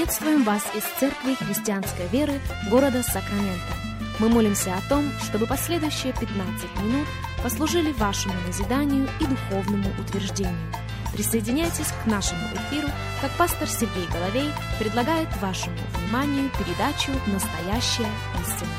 Приветствуем вас из Церкви Христианской Веры города Сакраменто. Мы молимся о том, чтобы последующие 15 минут послужили вашему назиданию и духовному утверждению. Присоединяйтесь к нашему эфиру, как пастор Сергей Головей предлагает вашему вниманию передачу «Настоящая истина».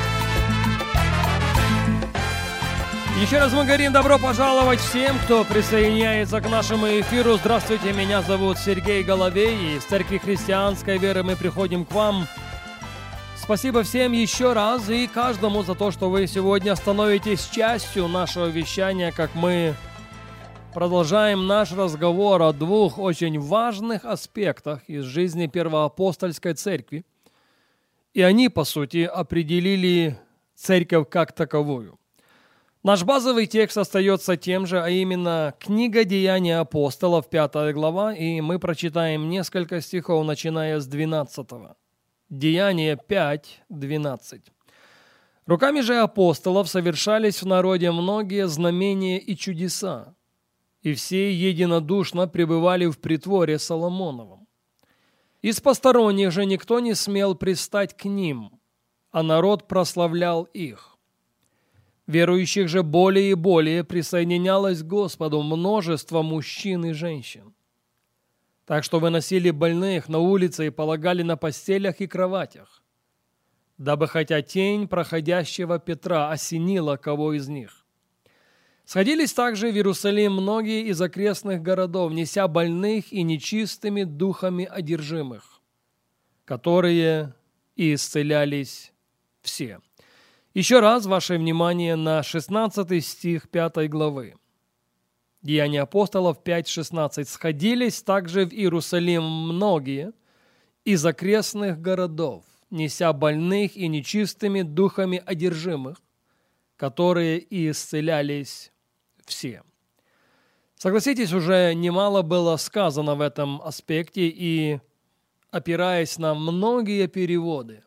Еще раз мы говорим добро пожаловать всем, кто присоединяется к нашему эфиру. Здравствуйте, меня зовут Сергей Головей, и из Церкви Христианской Веры мы приходим к вам. Спасибо всем еще раз и каждому за то, что вы сегодня становитесь частью нашего вещания, как мы продолжаем наш разговор о двух очень важных аспектах из жизни Первоапостольской Церкви. И они, по сути, определили Церковь как таковую. Наш базовый текст остается тем же, а именно книга «Деяния апостолов», 5 глава, и мы прочитаем несколько стихов, начиная с 12. Деяния 5, 12. «Руками же апостолов совершались в народе многие знамения и чудеса, и все единодушно пребывали в притворе Соломоновом. Из посторонних же никто не смел пристать к ним, а народ прославлял их. Верующих же более и более присоединялось к Господу множество мужчин и женщин. Так что выносили больных на улице и полагали на постелях и кроватях, дабы хотя тень проходящего Петра осенила кого из них. Сходились также в Иерусалим многие из окрестных городов, неся больных и нечистыми духами одержимых, которые и исцелялись все». Еще раз ваше внимание на 16 стих 5 главы. Деяния апостолов 5:16. «Сходились также в Иерусалим многие из окрестных городов, неся больных и нечистыми духами одержимых, которые и исцелялись все». Согласитесь, уже немало было сказано в этом аспекте, и, опираясь на многие переводы,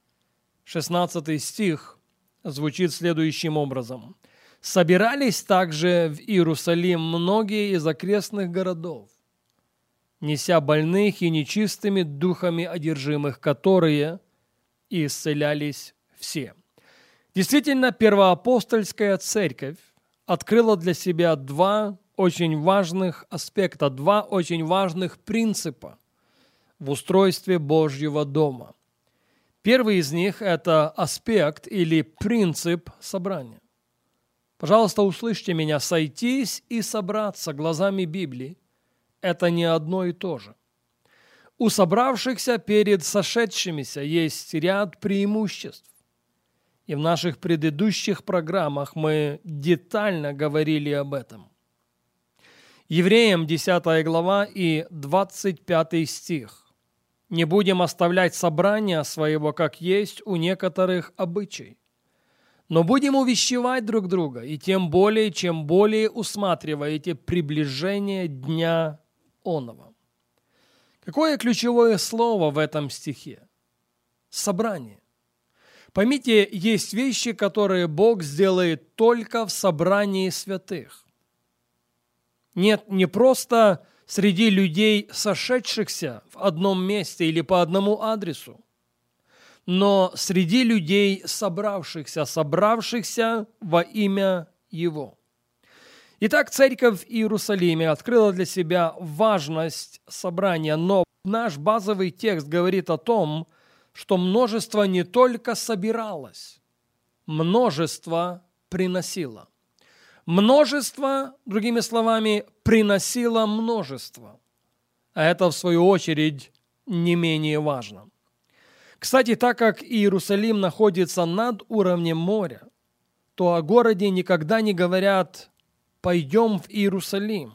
16 стих звучит следующим образом. «Собирались также в Иерусалим многие из окрестных городов, неся больных и нечистыми духами одержимых, которые и исцелялись все». Действительно, первоапостольская церковь открыла для себя два очень важных аспекта, два очень важных принципа в устройстве Божьего дома. Первый из них – это аспект или принцип собрания. Пожалуйста, услышьте меня. Сойтись и собраться глазами Библии – это не одно и то же. У собравшихся перед сошедшимися есть ряд преимуществ. И в наших предыдущих программах мы детально говорили об этом. Евреям 10 глава и 25 стих. «Не будем оставлять собрания своего, как есть у некоторых обычай, но будем увещевать друг друга, и тем более, чем более усматриваете приближение дня оного». Какое ключевое слово в этом стихе? Собрание. Поймите, есть вещи, которые Бог сделает только в собрании святых. Нет, не просто среди людей, сошедшихся в одном месте или по одному адресу, но среди людей, собравшихся во имя Его. Итак, церковь в Иерусалиме открыла для себя важность собрания, но наш базовый текст говорит о том, что множество не только собиралось, множество приносило. Множество, другими словами, приносило множество. А это, в свою очередь, не менее важно. Кстати, так как Иерусалим находится над уровнем моря, то о городе никогда не говорят «пойдем в Иерусалим»,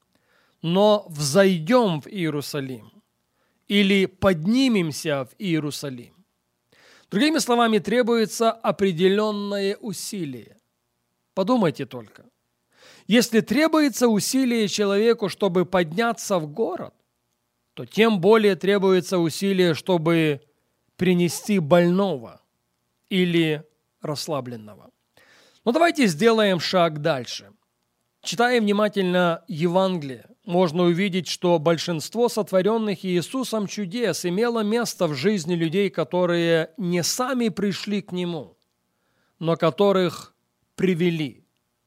но «взойдем в Иерусалим» или «поднимемся в Иерусалим». Другими словами, требуется определенное усилие. Подумайте только. Если требуется усилие человеку, чтобы подняться в город, то тем более требуется усилие, чтобы принести больного или расслабленного. Но давайте сделаем шаг дальше. Читая внимательно Евангелие, можно увидеть, что большинство сотворенных Иисусом чудес имело место в жизни людей, которые не сами пришли к Нему, но которых привели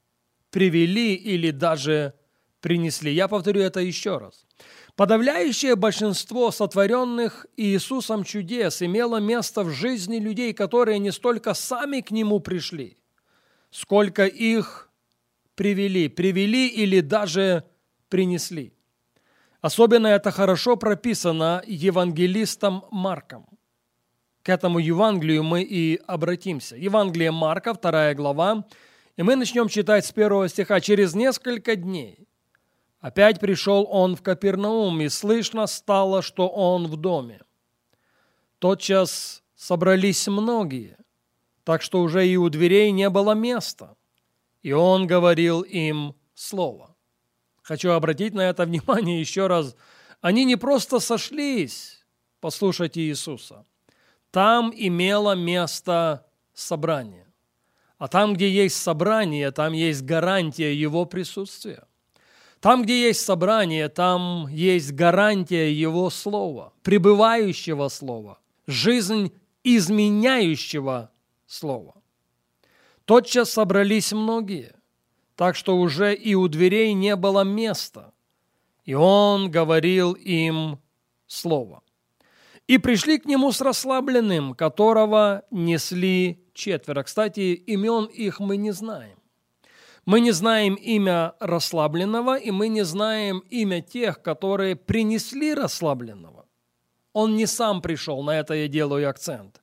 или даже принесли. Я повторю это еще раз. Подавляющее большинство сотворенных Иисусом чудес имело место в жизни людей, которые не столько сами к Нему пришли, сколько их привели или даже принесли. Особенно это хорошо прописано евангелистом Марком. К этому Евангелию мы и обратимся. Евангелие Марка, 2 глава, и мы начнем читать с 1 стиха. «Через несколько дней опять пришел он в Капернаум, и слышно стало, что он в доме. Тотчас собрались многие, так что уже и у дверей не было места, и он говорил им слово». Хочу обратить на это внимание еще раз. Они не просто сошлись послушать Иисуса. Там имело место собрание. А там, где есть собрание, там есть гарантия Его присутствия. Там, где есть собрание, там есть гарантия Его слова, пребывающего слова, жизнь изменяющего слова. Тотчас собрались многие, так что уже и у дверей не было места, и Он говорил им слово. И пришли к Нему с расслабленным, которого несли 4. Кстати, имен их мы не знаем. Мы не знаем имя расслабленного, и мы не знаем имя тех, которые принесли расслабленного. Он не сам пришел, на это я делаю акцент.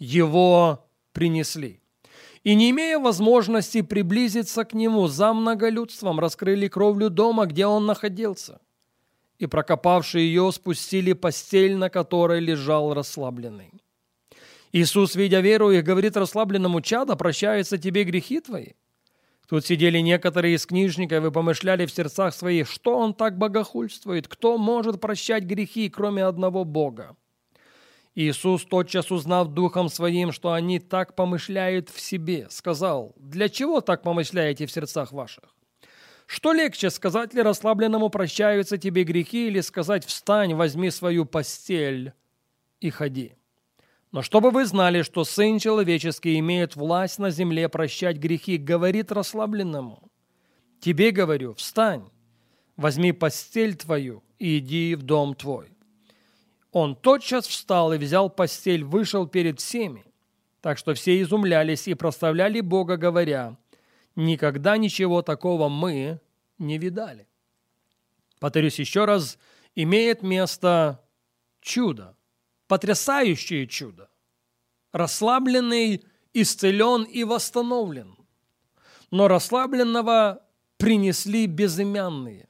Его принесли. И, не имея возможности приблизиться к Нему, за многолюдством раскрыли кровлю дома, где Он находился. И, прокопавши ее, спустили постель, на которой лежал расслабленный. Иисус, видя веру их, говорит расслабленному: «Чадо, прощаются тебе грехи твои». Тут сидели некоторые из книжников и помышляли в сердцах своих: что он так богохульствует? Кто может прощать грехи, кроме одного Бога? Иисус, тотчас узнав духом своим, что они так помышляют в себе, сказал: «Для чего так помышляете в сердцах ваших? Что легче, сказать ли расслабленному: прощаются тебе грехи, или сказать: встань, возьми свою постель и ходи? Но чтобы вы знали, что Сын Человеческий имеет власть на земле прощать грехи, говорит расслабленному: тебе говорю, встань, возьми постель твою и иди в дом твой». Он тотчас встал и взял постель, вышел перед всеми, так что все изумлялись и прославляли Бога, говоря: никогда ничего такого мы не видали. Повторюсь еще раз, имеет место чудо, потрясающее чудо. Расслабленный исцелен и восстановлен, но расслабленного принесли безымянные.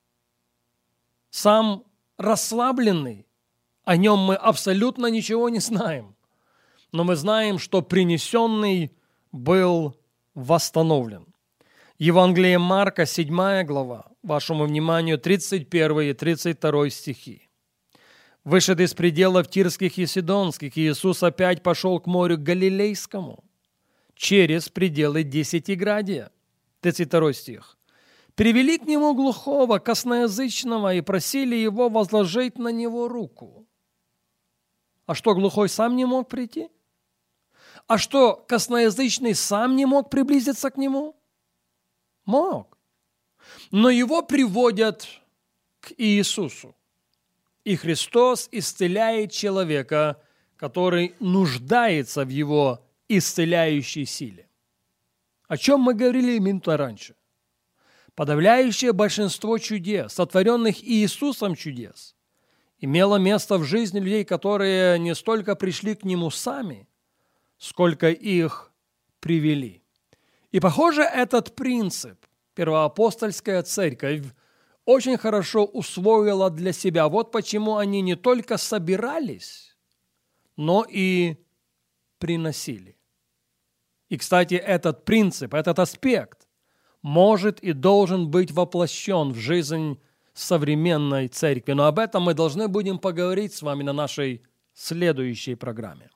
Сам расслабленный, о нем мы абсолютно ничего не знаем, но мы знаем, что принесенный был восстановлен. Евангелие Марка, 7 глава, вашему вниманию 31 и 32 стихи. «Вышед из пределов Тирских и Сидонских, Иисус опять пошел к морю Галилейскому, через пределы Десятиградия». 32 стих. «Привели к нему глухого, косноязычного, и просили его возложить на него руку». А что, глухой сам не мог прийти? А что, косноязычный сам не мог приблизиться к нему? Мог. Но его приводят к Иисусу. И Христос исцеляет человека, который нуждается в его исцеляющей силе. О чем мы говорили минуту раньше? Подавляющее большинство чудес, сотворенных Иисусом чудес, имело место в жизни людей, которые не столько пришли к Нему сами, сколько их привели. И, похоже, этот принцип первоапостольская церковь очень хорошо усвоила для себя. Вот почему они не только собирались, но и приносили. И, кстати, этот принцип, этот аспект может и должен быть воплощен в жизнь современной церкви. Но об этом мы должны будем поговорить с вами на нашей следующей программе.